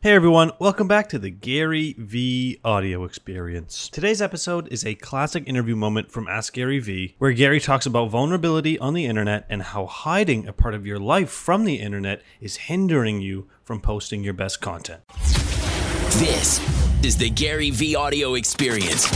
Hey everyone, welcome back to the Gary V audio experience. Today's episode is a classic interview moment from Ask Gary V, where Gary talks about vulnerability on the internet and how hiding a part of your life from the internet is hindering you from posting your best content. This is the Gary V audio experience.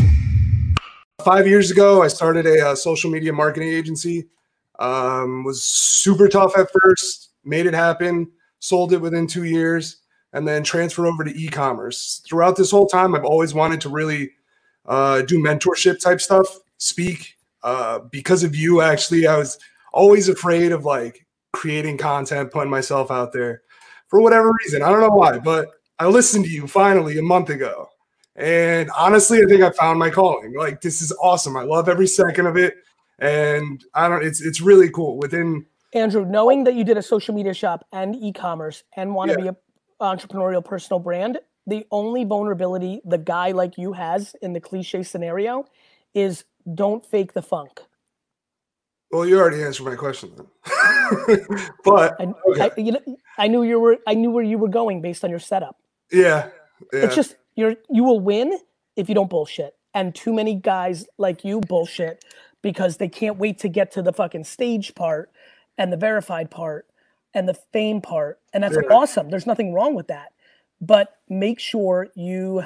5 years ago, I started a social media marketing agency. Was super tough at first, made it happen, sold it within 2 years, and then transferred over to e-commerce. Throughout this whole time, I've always wanted to really do mentorship type stuff, speak. Because of you, actually, I was always afraid of like creating content, putting myself out there for whatever reason. I don't know why, but I listened to you finally a month ago. And honestly, I think I found my calling. Like, this is awesome. I love every second of it. And it's really cool. Andrew, knowing that you did a social media shop and e-commerce and want to be a entrepreneurial personal brand, the only vulnerability the guy like you has in the cliche scenario is don't fake the funk. Well, you already answered my question then. But I knew where you were going based on your setup. Yeah. It's just you will win if you don't bullshit. And too many guys like you bullshit because they can't wait to get to the fucking stage part and the verified part and the fame part. And that's awesome. There's nothing wrong with that. But make sure you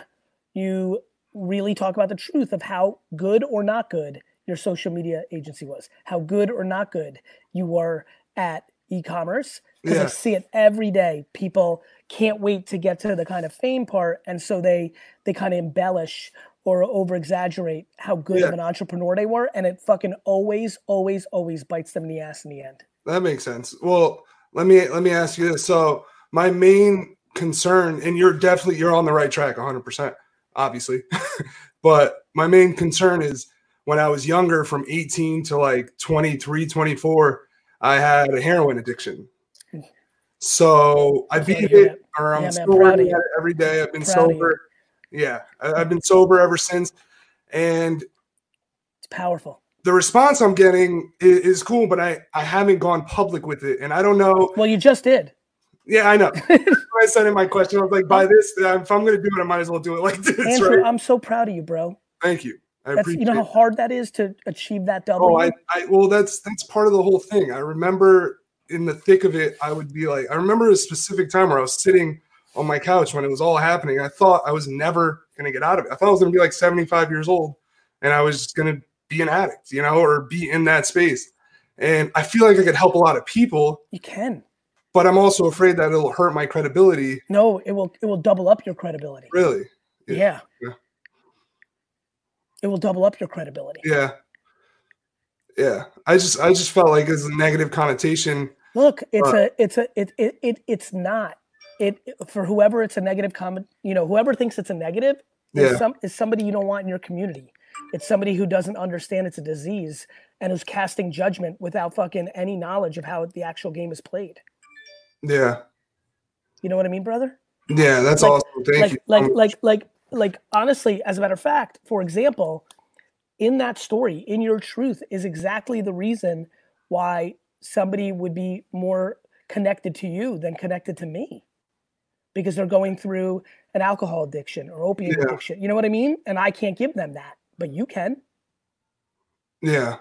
really talk about the truth of how good or not good your social media agency was, how good or not good you were at e-commerce. Because I see it every day. People can't wait to get to the kind of fame part. And so they kind of embellish or over-exaggerate how good of an entrepreneur they were. And it fucking always, always, always bites them in the ass in the end. That makes sense. Well, let me ask you this. So my main concern, and you're on the right track 100%, obviously. But my main concern is when I was younger, from 18 to like 23, 24, I had a heroin addiction. So I beat it, or I'm still working at it every day. I've been sober. Yeah, I've been sober ever since. And it's powerful. The response I'm getting is cool, but I haven't gone public with it. And I don't know. Well, you just did. Yeah, I know. I said in my question, I was like, by this, if I'm going to do it, I might as well do it like this. Andrew, right? I'm so proud of you, bro. Thank you. I appreciate it. You know how hard that is to achieve that W? Well, that's part of the whole thing. I remember in the thick of it, I would be like, I remember a specific time where I was sitting on my couch when it was all happening. I thought I was never going to get out of it. I thought I was going to be like 75 years old and I was going to be an addict, or be in that space. And I feel like I could help a lot of people. You can. But I'm also afraid that it'll hurt my credibility. No, it will double up your credibility. Really? Yeah. It will double up your credibility. Yeah. Yeah. I just felt like it's a negative connotation. Look, it's not. For whoever it's a negative comment, whoever thinks it's a negative is somebody you don't want in your community. It's somebody who doesn't understand it's a disease and who's casting judgment without fucking any knowledge of how the actual game is played. Yeah. You know what I mean, brother? Yeah, that's awesome. Thank you. Like honestly, as a matter of fact, for example, in that story, in your truth is exactly the reason why somebody would be more connected to you than connected to me. Because they're going through an alcohol addiction or opiate addiction. You know what I mean? And I can't give them that, but you can. Yeah.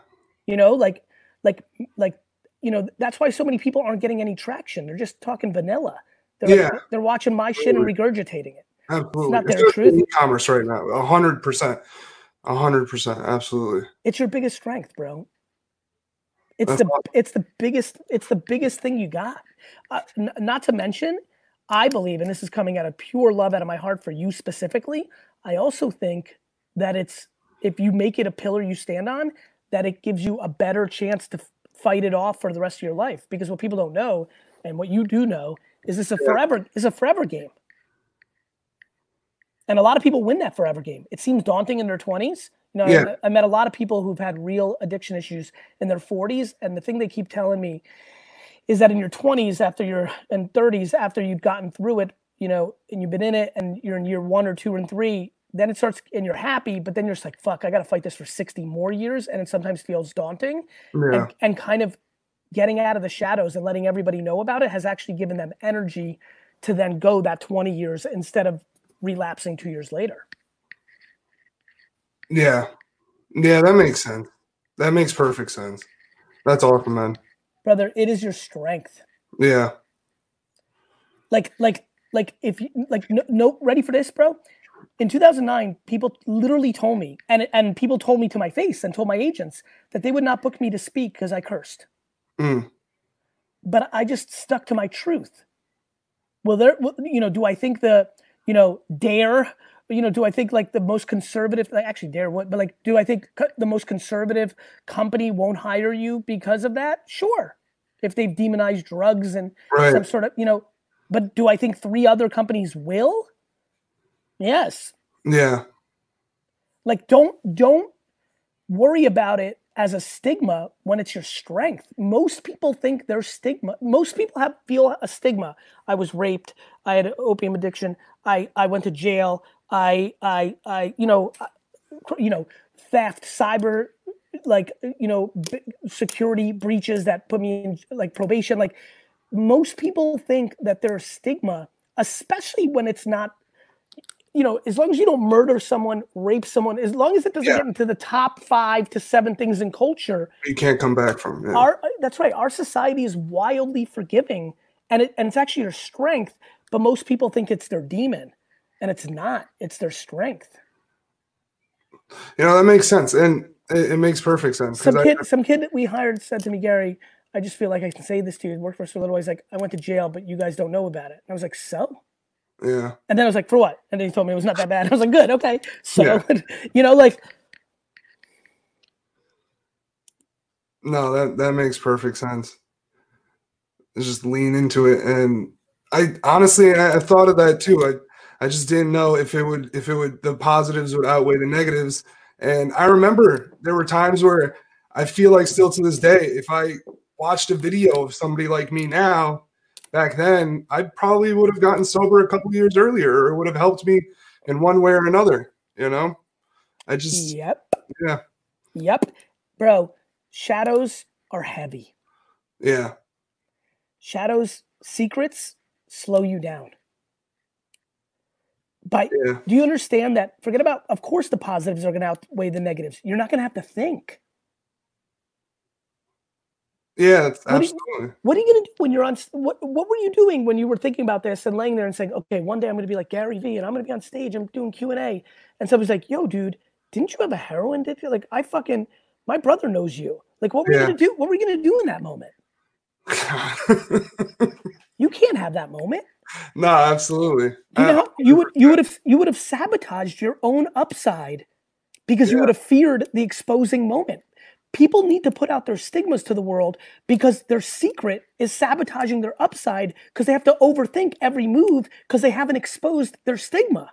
That's why so many people aren't getting any traction. They're just talking vanilla. They're watching my shit and regurgitating it. Absolutely. It's not their truth. E-commerce right now, 100%. 100%. Absolutely. It's your biggest strength, bro. It's the biggest thing you got. Not to mention, I believe, and this is coming out of pure love out of my heart for you specifically, I also think that if you make it a pillar you stand on, that it gives you a better chance to fight it off for the rest of your life. Because what people don't know, and what you do know, is this a forever game. And a lot of people win that forever game. It seems daunting in their 20s. I met a lot of people who've had real addiction issues in their 40s, and the thing they keep telling me is that in your 20s, and 30s, after you've gotten through it, and you've been in it, and you're in year 1 or 2 and 3, then it starts, and you're happy, but then you're just like, fuck, I got to fight this for 60 more years, and it sometimes feels daunting. And kind of getting out of the shadows and letting everybody know about it has actually given them energy to then go that 20 years instead of relapsing 2 years later. Yeah. Yeah, that makes sense. That makes perfect sense. That's awesome, man. Brother, it is your strength. Yeah. Like if you no ready for this, bro? In 2009, people literally told me, and people told me to my face and told my agents that they would not book me to speak because I cursed. But I just stuck to my truth. Well, do I think Dare, do I think like the most conservative, like actually Dare would, but like, do I think the most conservative company won't hire you because of that? Sure. If they've demonized drugs and some sort of, but do I think 3 other companies will? Yes. Yeah. Like, don't worry about it as a stigma when it's your strength. Most people think there's stigma. Most people feel a stigma. I was raped. I had an opium addiction. I went to jail. I theft, cyber, security breaches that put me in like probation. Like, most people think that there's stigma, especially when it's not, as long as you don't murder someone, rape someone, as long as it doesn't get into the top 5 to 7 things in culture, you can't come back from. That's right. Our society is wildly forgiving, and it's actually your strength. But most people think it's their demon, and it's not. It's their strength. That makes sense, and it makes perfect sense. Some kid that we hired said to me, Gary, I just feel like I can say this to you. Work for us for a little while. He's like, I went to jail, but you guys don't know about it. And I was like, so? Yeah. And then I was like, for what? And then he told me it was not that bad. I was like, good, okay. So, No, that makes perfect sense. Just lean into it. And I honestly, I thought of that too. I just didn't know if the positives would outweigh the negatives. And I remember there were times where I feel like still to this day, if I watched a video of somebody like me now, back then, I probably would have gotten sober a couple years earlier, or it would have helped me in one way or another. I just, Yep. Bro, shadows are heavy. Yeah. Shadows, secrets slow you down. But do you understand that? Forget about, of course, the positives are going to outweigh the negatives. You're not going to have to think. Yeah, absolutely. What are you going to do when you're on? What were you doing when you were thinking about this and laying there and saying, okay, one day I'm going to be like Gary Vee and I'm going to be on stage. I'm doing Q&A. And somebody's like, yo, dude, didn't you have a heroin addiction? Like, my brother knows you. Like, what were you going to do? What were you going to do in that moment? You can't have that moment. No, absolutely. You would have sabotaged your own upside because you would have feared the exposing moment. People need to put out their stigmas to the world because their secret is sabotaging their upside because they have to overthink every move because they haven't exposed their stigma.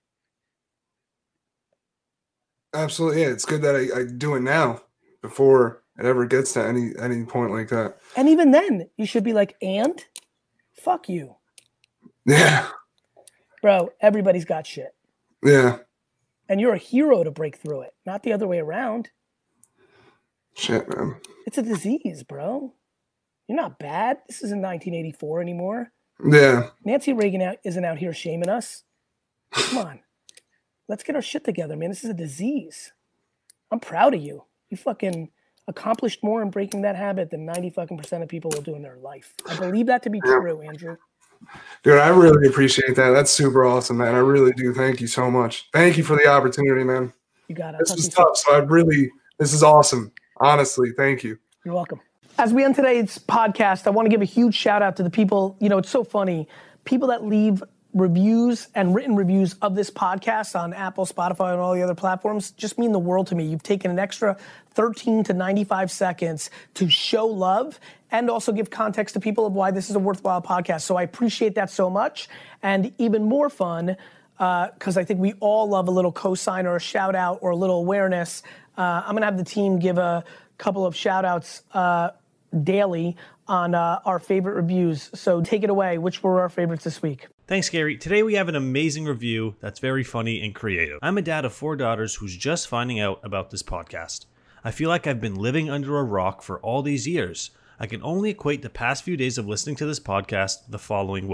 Absolutely. Yeah, it's good that I do it now before it ever gets to any point like that. And even then, you should be like, and fuck you. Yeah. Bro, everybody's got shit. Yeah. And you're a hero to break through it, not the other way around. Shit, man. It's a disease, bro. You're not bad. This isn't 1984 anymore. Yeah. Nancy Reagan isn't out here shaming us. Come on. Let's get our shit together, man. This is a disease. I'm proud of you. You fucking accomplished more in breaking that habit than 90% of people will do in their life. I believe that to be true, Andrew. Dude, I really appreciate that. That's super awesome, man. I really do. Thank you so much. Thank you for the opportunity, man. You got it. This was tough, so this is awesome. Honestly, thank you. You're welcome. As we end today's podcast, I want to give a huge shout out to the people. It's so funny. People that leave reviews and written reviews of this podcast on Apple, Spotify, and all the other platforms just mean the world to me. You've taken an extra 13 to 95 seconds to show love and also give context to people of why this is a worthwhile podcast. So I appreciate that so much. And even more fun, because I think we all love a little cosign or a shout out or a little awareness. I'm gonna have the team give a couple of shout outs daily on our favorite reviews. So take it away. Which were our favorites this week? Thanks, Gary. Today we have an amazing review that's very funny and creative. I'm a dad of 4 daughters who's just finding out about this podcast. I feel like I've been living under a rock for all these years. I can only equate the past few days of listening to this podcast the following way.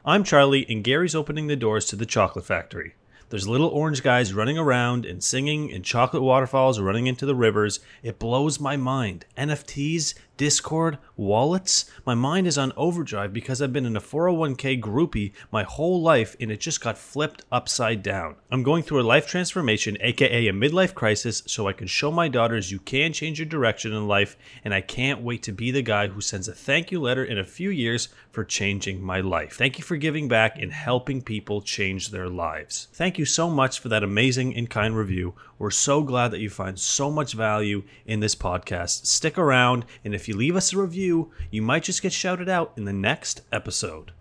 I'm Charlie, and Gary's opening the doors to the chocolate factory. There's little orange guys running around and singing, and chocolate waterfalls running into the rivers. It blows my mind. NFTs, Discord, wallets. My mind is on overdrive because I've been in a 401k groupie my whole life, and it just got flipped upside down. I'm going through a life transformation, aka a midlife crisis, so I can show my daughters you can change your direction in life, and I can't wait to be the guy who sends a thank you letter in a few years for changing my life. Thank you for giving back and helping people change their lives. Thank you so much for that amazing and kind review. We're so glad that you find so much value in this podcast. Stick around, and if you leave us a review, you might just get shouted out in the next episode.